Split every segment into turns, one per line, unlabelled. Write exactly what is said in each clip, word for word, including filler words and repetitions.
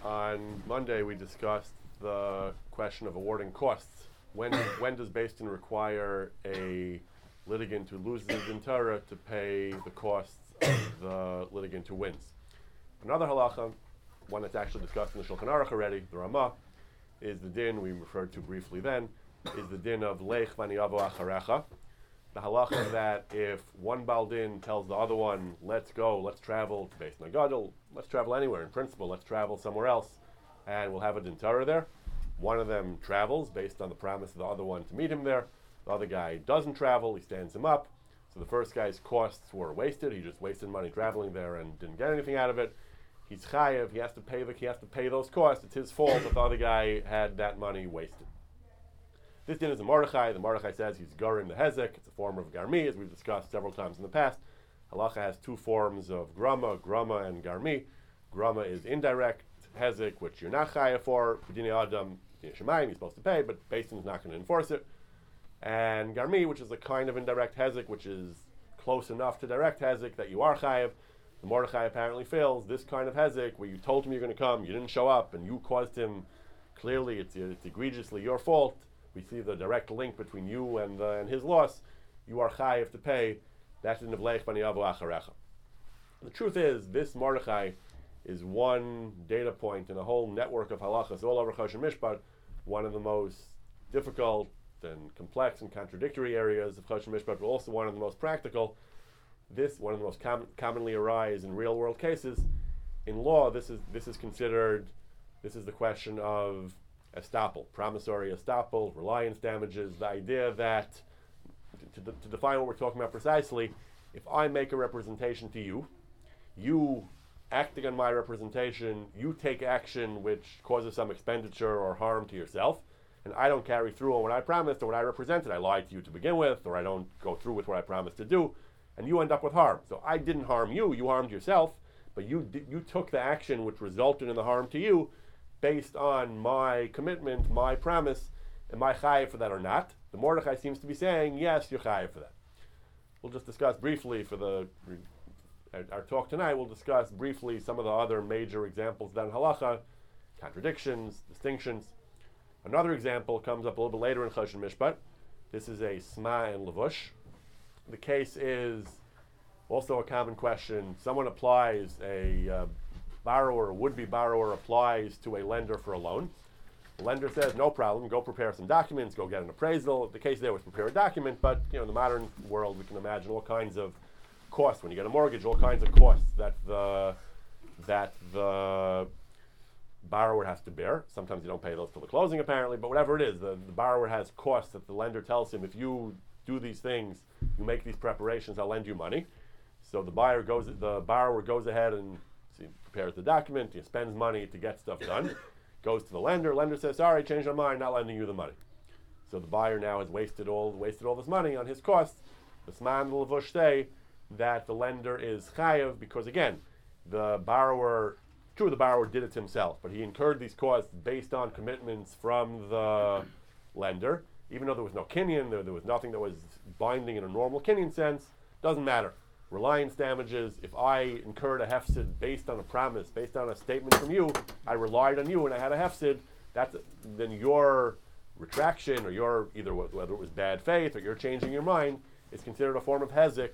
On Monday, we discussed the question of awarding costs. When when does Beis Din require a litigant who loses in Torah to pay the costs of the litigant who wins? Another halacha, one that's actually discussed in the Shulchan Aruch already, the Ramah, is the din we referred to briefly then, is the din of Lech v'ani avo acharecha. The halacha that if one Baal Din tells the other one, let's go, let's travel to Beis Din HaGadol, let's travel anywhere, in principle, let's travel somewhere else, and we'll have a din Torah there. One of them travels based on the promise of the other one to meet him there. The other guy doesn't travel, he stands him up. So the first guy's costs were wasted, he just wasted money traveling there and didn't get anything out of it. He's chayev, he has to pay the, he has to pay those costs. It's his fault that the other guy had that money wasted. This din is a Mordechai. The Mordechai says he's garim the hezek. It's a form of garmi, as we've discussed several times in the past. Halacha has two forms of grama, grama and garmi. Grama is indirect hezek, which you're not chayev for. B'dinei adam, b'dinei shemayim, you're supposed to pay, but Beis Din is not going to enforce it. And garmi, which is a kind of indirect hezek, which is close enough to direct hezek that you are chayev. The Mordechai apparently feels this kind of hezek, where you told him you're going to come, you didn't show up, and you caused him, clearly it's, it's egregiously your fault. We see the direct link between you and, uh, and his loss. You are chayiv to pay. That's in the V'lech b'ani avo acharecha. The truth is, this Mordechai is one data point in a whole network of halachas all over Choshen Mishpat, one of the most difficult and complex and contradictory areas of Choshen Mishpat, but also one of the most practical. This, one of the most com- commonly arise in real-world cases. In law, this is this is considered, this is the question of estoppel, promissory estoppel, reliance damages, the idea that, to, to, to define what we're talking about precisely, if I make a representation to you, you, acting on my representation, you take action which causes some expenditure or harm to yourself, and I don't carry through on what I promised or what I represented. I lied to you to begin with, or I don't go through with what I promised to do, and you end up with harm. So I didn't harm you, you harmed yourself, but you di- you took the action which resulted in the harm to you, based on my commitment, my promise. Am I chayiv for that or not? The Mordechai seems to be saying, yes, you're chayiv for that. We'll just discuss briefly for the our talk tonight, we'll discuss briefly some of the other major examples of that in halacha, contradictions, distinctions. Another example comes up a little bit later in Choshen Mishpat. This is a sma and levush. The case is also a common question. Someone applies a uh, borrower, would-be borrower applies to a lender for a loan. The lender says, no problem, go prepare some documents, go get an appraisal. The case there was prepare a document, but you know, in the modern world, we can imagine all kinds of costs. When you get a mortgage, all kinds of costs that the that the borrower has to bear. Sometimes you don't pay those till the closing, apparently, but whatever it is, the, the borrower has costs that the lender tells him, if you do these things, you make these preparations, I'll lend you money. So the buyer goes, the borrower goes ahead and he prepares the document, he spends money to get stuff done, goes to the lender, lender says, sorry, changed my mind, not lending you the money. So the buyer now has wasted all wasted all this money on his costs. The Sman and the Levush say that the lender is chayav because, again, the borrower, true, the borrower did it himself, but he incurred these costs based on commitments from the lender. Even though there was no kinyan, there, there was nothing that was binding in a normal kinyan sense, doesn't matter. Reliance damages, if I incurred a hefsid based on a promise, based on a statement from you, I relied on you and I had a hefsid, that's, then your retraction or your, either whether it was bad faith or you're changing your mind, is considered a form of hezek,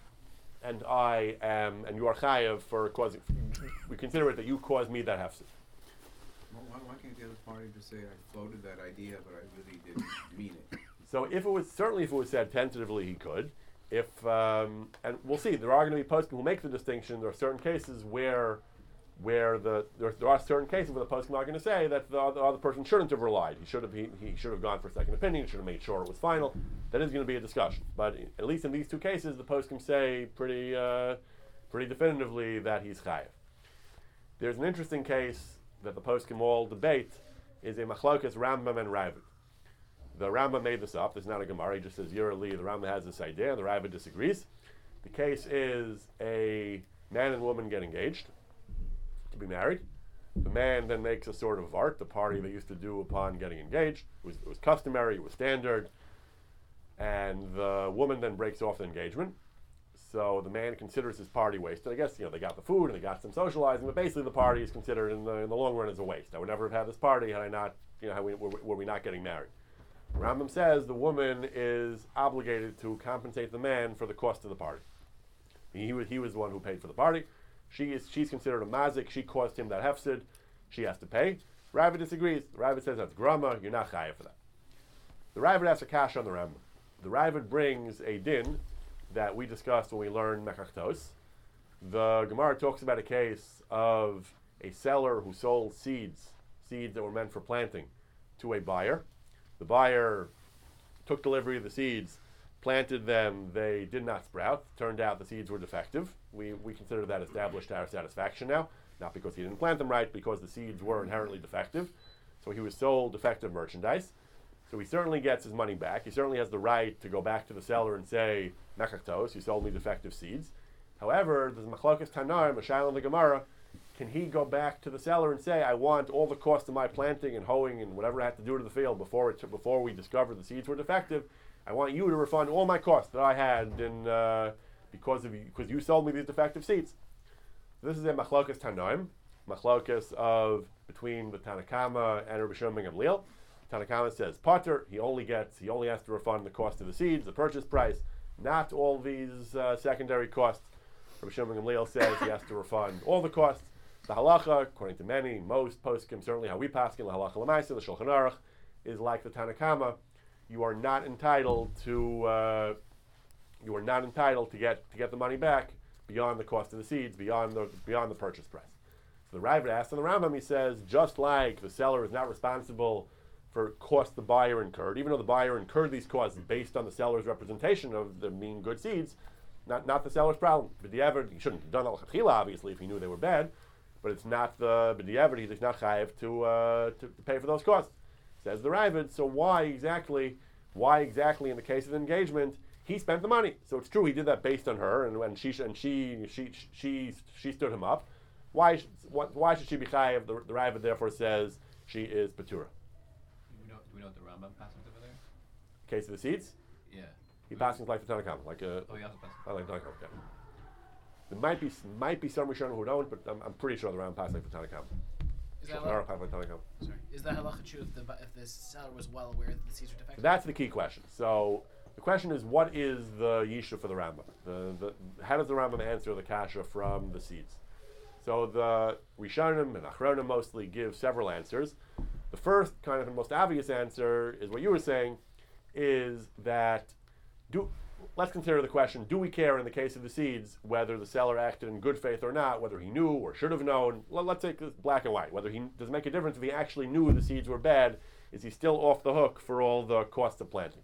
and I am, and you are chayav for causing, we consider it that you caused me that hefsid.
Well, why, why can't the other party just say, I floated that idea, but I really didn't mean it?
So if it was, certainly if it was said tentatively, he could. If, um, and we'll see, there are going to be poskim who make the distinction. There are certain cases where where the, there, there are certain cases where the poskim are going to say that the other, the other person shouldn't have relied. He should have, he, he should have gone for a second opinion, should have made sure it was final. That is going to be a discussion. But in, at least in these two cases, the poskim say pretty, uh, pretty definitively that he's chayav. There's an interesting case that the poskim all debate, is a machlokas Rambam and Ravid. The Rambam made this up. This is not a Gemara. He just says, Yira Li, the Rambam has this idea, and the Ravid disagrees. The case is a man and woman get engaged to be married. The man then makes a sort of art, the party they used to do upon getting engaged. It was, it was customary, it was standard. And the woman then breaks off the engagement. so the man considers his party wasted. I guess, you know, they got the food and they got some socializing, but basically the party is considered in the, in the long run as a waste. I would never have had this party had I not, you know, had we, were, were we not getting married. Rambam says the woman is obligated to compensate the man for the cost of the party. He was, he was the one who paid for the party. She is, she's considered a mazik. She caused him that hefsid. She has to pay. Ravid disagrees. The Ravid says that's grama. You're not chayav for that. The Ravid asks a kash on the Rambam. The Ravid brings a din that we discussed when we learned Mechachtos. The Gemara talks about a case of a seller who sold seeds, seeds that were meant for planting, to a buyer. The buyer took delivery of the seeds, planted them, they did not sprout. Turned out the seeds were defective. We we consider that established to our satisfaction now, not because he didn't plant them right, because the seeds were inherently defective. So he was sold defective merchandise. So he certainly gets his money back. He certainly has the right to go back to the seller and say, Mechachtos, you sold me defective seeds. However, there's Machlokas Tanar, Mashal and the Gemara. Can he go back to the seller and say, I want all the cost of my planting and hoeing and whatever I had to do to the field before it took, before we discovered the seeds were defective? I want you to refund all my costs that I had in, uh, because of you, because you sold me these defective seeds. This is a Machlokas Tanoim, Machlokas of between the Tanakama and Rabbi Shimon ben Gamliel. Tanakama says Potter, he only gets, he only has to refund the cost of the seeds, the purchase price, not all these uh, secondary costs. Rabbi Shimon ben Gamliel says he has to refund all the costs. The halacha, according to many, most poskim, certainly how we pass in the halacha l'maisa, the Shulchan Aruch, is like the Tanakama. You are not entitled to, uh, you are not entitled to get to get the money back beyond the cost of the seeds, beyond the beyond the purchase price. So the Ravid asks in the Rambam, he says, just like the seller is not responsible for costs the buyer incurred, even though the buyer incurred these costs based on the seller's representation of them being good seeds, not not the seller's problem. B'diavad, he shouldn't have done al-chachila, obviously, if he knew they were bad, but it's not the b'diavad, he's not chayiv to, uh, to to pay for those costs. Says the Ravid, so why exactly, why exactly in the case of the engagement, he spent the money? So it's true he did that based on her, and when she and she she she she stood him up. Why why should she be chayiv? The, the Ravid therefore says she is patura.
Do we know what the Rambam passes over there?
Case of the seeds?
Yeah.
He passes like the Tanakh, like a.
Oh, he also passes.
I like Tanakh. Yeah. There might be might be some Rishonim who don't, but I'm, I'm pretty sure the Rambam passes like the Tanakh.
Is that
Shulchan Aruch passes like Tanakh.
Sorry. Is that halacha true if the bu- if the seller was well aware that the seeds were defective?
So that's the key question. So the question is, what is the yishuv for the Rambam? The, the how does the Rambam answer the kasha from the seeds? So the Rishonim and Achronim mostly give several answers. The first, kind of the most obvious answer is what you were saying, is that, do let's consider the question, do we care in the case of the seeds whether the seller acted in good faith or not, whether he knew or should have known? Let, let's take this black and white. Whether he does it make a difference if he actually knew the seeds were bad, is he still off the hook for all the costs of planting?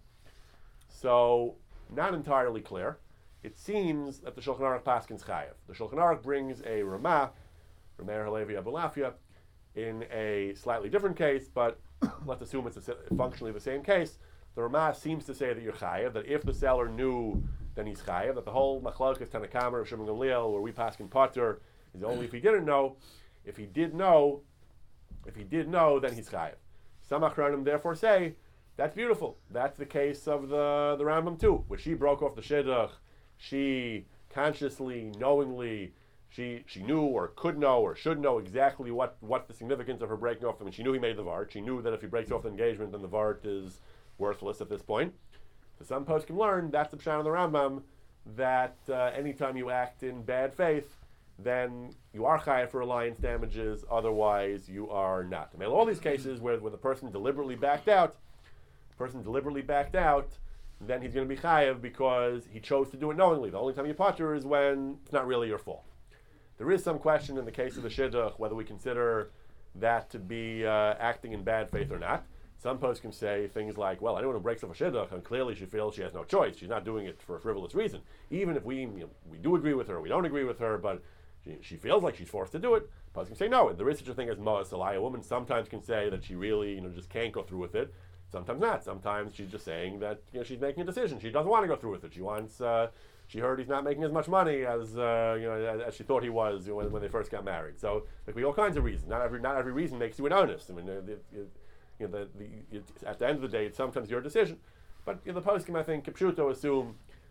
So, not entirely clear. It seems that the Shulchan Aruch paskins chayav. The Shulchan Aruch brings a Ramah, Rameir Halevi Abulafia, in a slightly different case, but let's assume it's a, functionally the same case. The Ramah seems to say that you're chayav, that if the seller knew, then he's chayav, that the whole machlokes Tanakama of Shimon Gamliel, where we paskin Potter, is only if he didn't know. If he did know, if he did know, then he's chayav. Some Achronim therefore say, that's beautiful. That's the case of the, the Rambam too, where she broke off the shidduch, she consciously, knowingly, She she knew or could know or should know exactly what, what the significance of her breaking off. I mean, she knew he made the vart. She knew that if he breaks off the engagement, then the vart is worthless at this point. So some posts can learn, that's the pshat of the Rambam, that uh, anytime you act in bad faith, then you are chayav for alliance damages, otherwise you are not. I mean, all these cases where, where the person deliberately backed out, the person deliberately backed out, then he's going to be chayav because he chose to do it knowingly. The only time you potter is when it's not really your fault. There is some question in the case of the shidduch whether we consider that to be uh, acting in bad faith or not. Some posts can say things like, well, anyone who breaks off a shidduch, and clearly she feels she has no choice. She's not doing it for a frivolous reason. Even if we you know, we do agree with her, we don't agree with her, but she, she feels like she's forced to do it. Posts can say no. There is such a thing as ma'as alai. A woman sometimes can say that she really you know just can't go through with it. Sometimes not. Sometimes she's just saying that you know she's making a decision. She doesn't want to go through with it. She wants. Uh, She heard he's not making as much money as uh, you know as, as she thought he was you know, when, when they first got married. So there could be all kinds of reasons. Not every not every reason makes you an honest. I mean, the, the, you know, the, the, it, at the end of the day, it's sometimes your decision. But you know, the poskim, I think, Kipshuto assume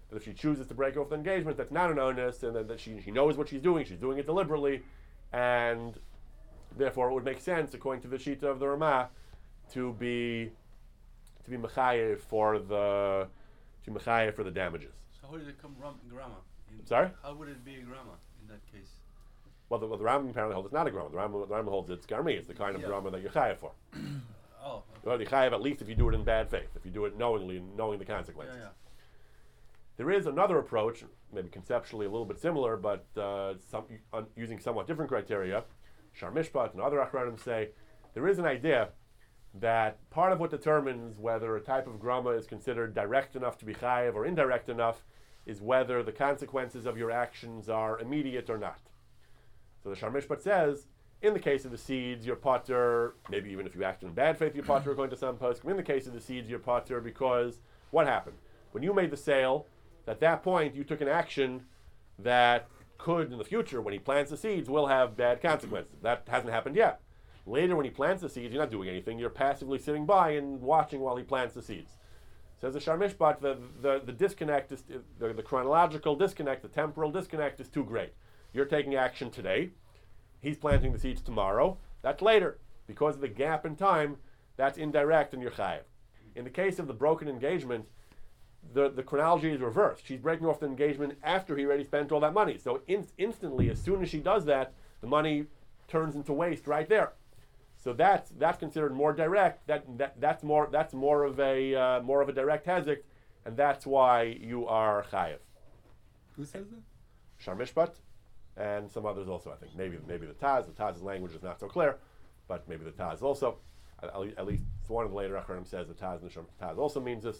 that if she chooses to break off the engagement, that's not an onus, and that, that she, she knows what she's doing, she's doing it deliberately, and therefore it would make sense, according to the Shita of the Ramah, to be to be mechayev for the to be mechayev for the damages.
So how did it come ram- grama? In,
Sorry?
How would it be a grama in that case?
Well, the, well, the Rambam apparently holds it's not a grama. The Rambam, the Rambam holds it's garmi. It's the kind of
Yeah.
grama that you're chayev for.
Oh,
Well, you're chayev at least if you do it in bad faith, if you do it knowingly and knowing the consequences.
yeah, yeah.
There is another approach, maybe conceptually a little bit similar, but uh, some, un, using somewhat different criteria. Shar Mishpat and other Achronim say there is an idea that part of what determines whether a type of grama is considered direct enough to be chayev or indirect enough is whether the consequences of your actions are immediate or not. So the Shar Mishpat says, in the case of the seeds, you're potter, maybe even if you acted in bad faith, you're potter according to some poskim. In the case of the seeds, you're potter because what happened? When you made the sale, at that point, you took an action that could, in the future, when he plants the seeds, will have bad consequences. That hasn't happened yet. Later, when he plants the seeds, you're not doing anything. You're passively sitting by and watching while he plants the seeds. Says the Shar Mishpat, the, the, the disconnect, is, the, the chronological disconnect, the temporal disconnect is too great. You're taking action today. He's planting the seeds tomorrow. That's later. Because of the gap in time, that's indirect and you're chayev. In the case of the broken engagement, the, the chronology is reversed. She's breaking off the engagement after he already spent all that money. So in, instantly, as soon as she does that, the money turns into waste right there. So that's that's considered more direct. That, that that's more that's more of a uh, more of a direct hezek, and that's why you are chayev.
Who says that?
Shar Mishpat, and some others also. I think maybe maybe the Taz. The Taz's language is not so clear, but maybe the Taz also. At, at least one of the later Achronim says the Taz and the Shar Taz also means this.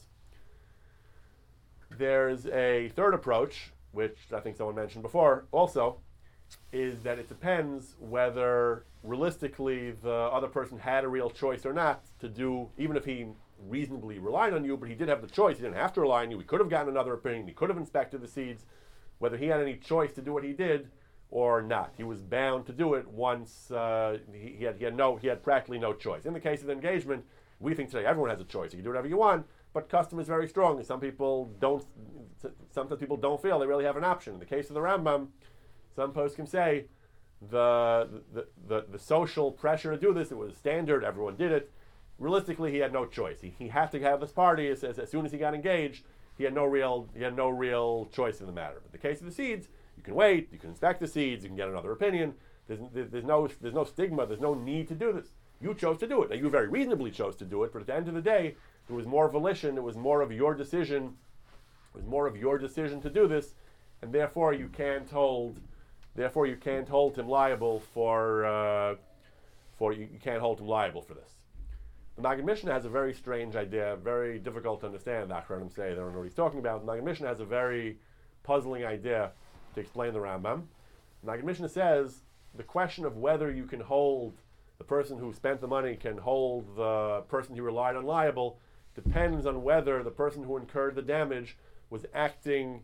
There's a third approach, which I think someone mentioned before, also, is that it depends whether realistically the other person had a real choice or not to do, even if he reasonably relied on you, but he did have the choice. He didn't have to rely on you. He could have gotten another opinion. He could have inspected the seeds, whether he had any choice to do what he did or not. He was bound to do it once uh, he, he, had, he had no, he had practically no choice. In the case of the engagement, we think today everyone has a choice. You can do whatever you want, but custom is very strong, and some people don't. Sometimes people don't feel they really have an option. In the case of the Rambam, some poskim say the the, the the social pressure to do this. It was standard. Everyone did it. Realistically, he had no choice. He, he had to have this party as, as, as soon as he got engaged. He had no real he had no real choice in the matter. But in the case of the seeds, you can wait. You can inspect the seeds. You can get another opinion. There's, there's, there's no there's no stigma. There's no need to do this. You chose to do it. Now, you very reasonably chose to do it, but at the end of the day, it was more volition. It was more of your decision. It was more of your decision to do this, and therefore you can't hold. Therefore, you can't hold him liable for. Uh, for you, you can't hold him liable for this. The Maggid Mishnah has a very strange idea, very difficult to understand. The Achronim say they don't know what he's talking about. The Maggid Mishnah has a very puzzling idea to explain the Rambam. The Maggid Mishnah says the question of whether you can hold the person who spent the money can hold the person he relied on liable depends on whether the person who incurred the damage was acting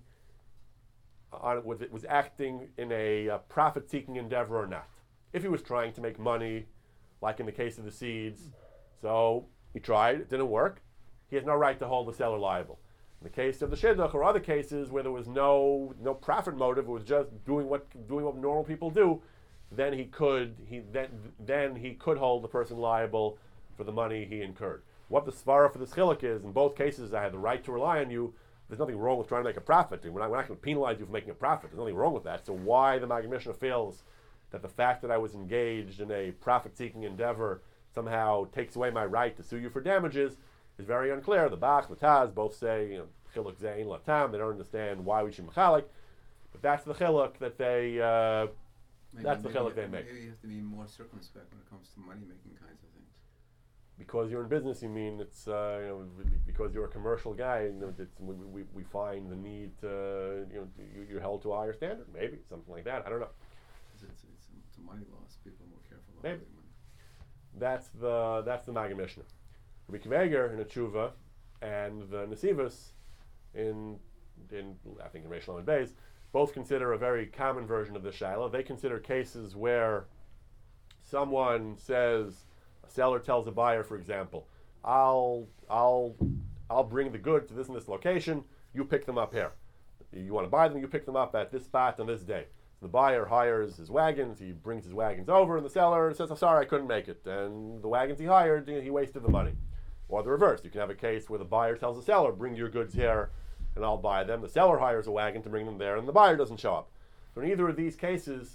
on was, was acting in a uh, profit-seeking endeavor or not. If he was trying to make money, like in the case of the seeds, so he tried, it didn't work, he has no right to hold the seller liable. In the case of the shidduch or other cases where there was no no profit motive, it was just doing what doing what normal people do, then he could he then then he could hold the person liable for the money he incurred. What the svara for this chiluk is, in both cases, I had the right to rely on you. There's nothing wrong with trying to make a profit. We're not, we're not going to penalize you for making a profit. There's nothing wrong with that. So why the Maggid Mishnah feels that the fact that I was engaged in a profit-seeking endeavor somehow takes away my right to sue you for damages is very unclear. The Bach, the Taz both say, you know, chiluk zein latam. They don't understand why we should mechalik. But that's the chiluk that they. Uh,
Maybe,
that's the
maybe
chiluk
you-
they make.
Maybe you have to be more circumspect when it comes to money-making kinds of things.
Because you're in business, you mean it's uh, you know because you're a commercial guy. You know, it's, we, we we find the need to you know you, you're held to a higher standard. Maybe something like that. I don't know.
It's, it's, it's, it's a money loss. People are more careful about
Maybe.
their money.
That's the that's the Maggid Mishnah. Rabbi Kiva in a tshuva and the Nesivos in in I think in Reish Lamed Beis both consider a very common version of the shaila. They consider cases where someone says, a seller tells a buyer, for example, I'll I'll I'll bring the good to this and this location. You pick them up here. You want to buy them, you pick them up at this spot on this day. The buyer hires his wagons, he brings his wagons over, and the seller says, "I'm sorry, I couldn't make it." And the wagons he hired, he wasted the money. Or the reverse. You can have a case where the buyer tells the seller, "Bring your goods here, and I'll buy them." The seller hires a wagon to bring them there, and the buyer doesn't show up. So in either of these cases,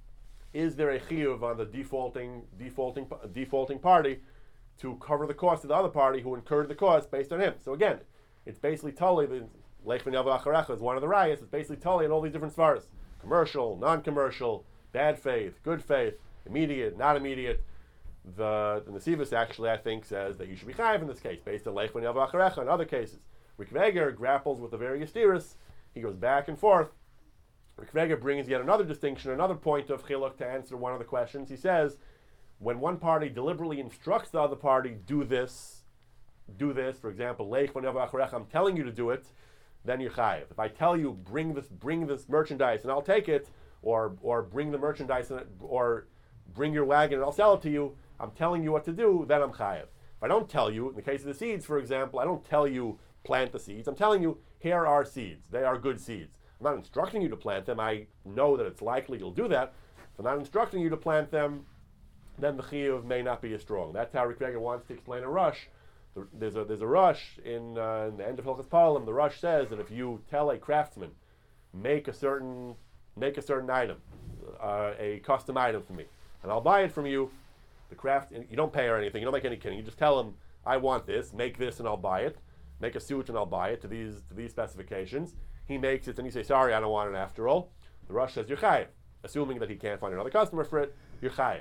is there a chiyuv on the defaulting, defaulting, defaulting party to cover the cost of the other party who incurred the cost based on him? So again, it's basically totally, the Lech v'Yavo Acharecha is one of the rayas, it's basically totally in all these different svaras. Commercial, non-commercial, bad faith, good faith, immediate, not immediate. The, the Nesivus actually, I think, says that you should be chayiv in this case, based on Lech v'Yavo Acharecha and other cases. Rick Veger grapples with the various theorists. He goes back and forth. Rick Veger brings yet another distinction, another point of chiluk to answer one of the questions. He says, when one party deliberately instructs the other party, do this, do this, for example, Lech v'Yavo Acharecha, I'm telling you to do it, then you're chayiv. If I tell you, bring this, bring this merchandise and I'll take it, or or bring the merchandise and, or bring your wagon and I'll sell it to you, I'm telling you what to do, then I'm chayiv. If I don't tell you, in the case of the seeds, for example, I don't tell you plant the seeds. I'm telling you, here are seeds. They are good seeds. I'm not instructing you to plant them. I know that it's likely you'll do that. If I'm not instructing you to plant them, then the chiyuv may not be as strong. That's how Rick Veger wants to explain a rush. There's a there's a rush in, uh, in the end of Hilchos Palim. The rush says that if you tell a craftsman, make a certain make a certain item, uh, a custom item for me, and I'll buy it from you. The craft, you don't pay or anything. You don't make any kidding. You just tell him, I want this. Make this, and I'll buy it. Make a suit, and I'll buy it to these to these specifications. He makes it, and you say, sorry, I don't want it after all. The rush says you're chayiv, assuming that he can't find another customer for it. You're chayiv.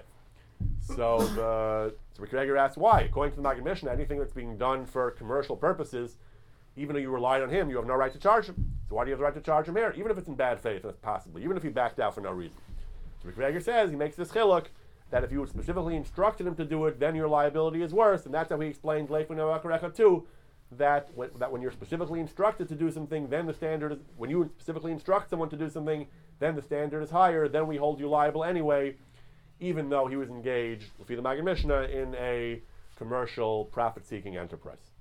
So the so Rick Veger asks why. According to the Maggid Mishnah, anything that's being done for commercial purposes, even though you relied on him, you have no right to charge him. So why do you have the right to charge him here? Even if it's in bad faith, possibly. Even if he backed out for no reason. So Rick Veger says, he makes this chiluk, that if you specifically instructed him to do it, then your liability is worse. And that's how he explains Lech v'Yavo Acharecha too, that when, that when you're specifically instructed to do something, then the standard is, when you specifically instruct someone to do something, then the standard is higher, then we hold you liable anyway, even though he was engaged, for the Maggid Mishnah, in a commercial profit-seeking enterprise.